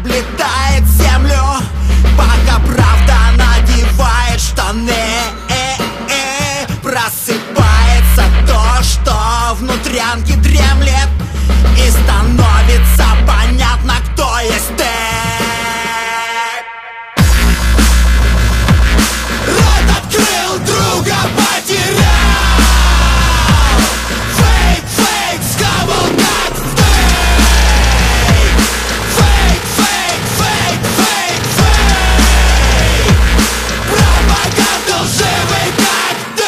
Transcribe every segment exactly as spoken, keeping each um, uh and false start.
облетает землю, пока правда надевает штаны. Просыпается то, что внутрянке дремлет, и становится понятно, кто есть ты. Рот открыл, друга потерял. Фейк, фейк, схавал как фейк. Фейк, фейк, фейк, фейк, фейк. Пропаганда лживый как ты.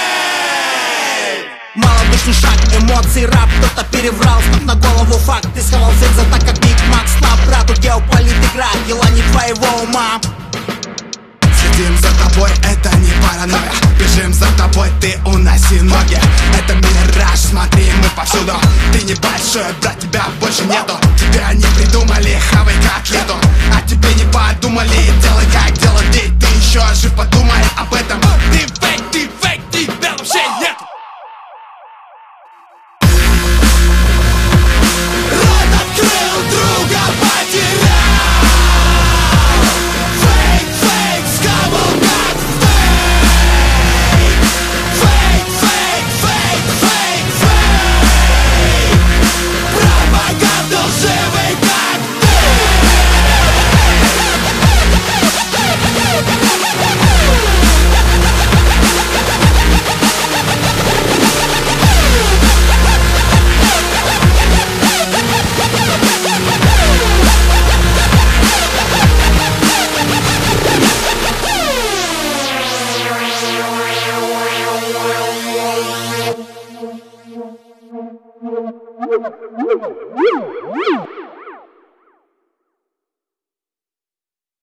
Малодушный шаг, эмоции, рап, кто-то переврал, став на голову факт. Ты схавал за так, как Биг Мак. Слаб, брату, геополит игра, дела не твоего ума. Следим за тобой, это не паранойя. Бежим за тобой, ты уноси ноги. Это мираж, смотри, мы повсюду. Ты небольшой, брат, тебя больше нету. Тебя не придумали, хавай котлету. А тебе не подумали, делай как делать, ты, ты еще жив, подумай.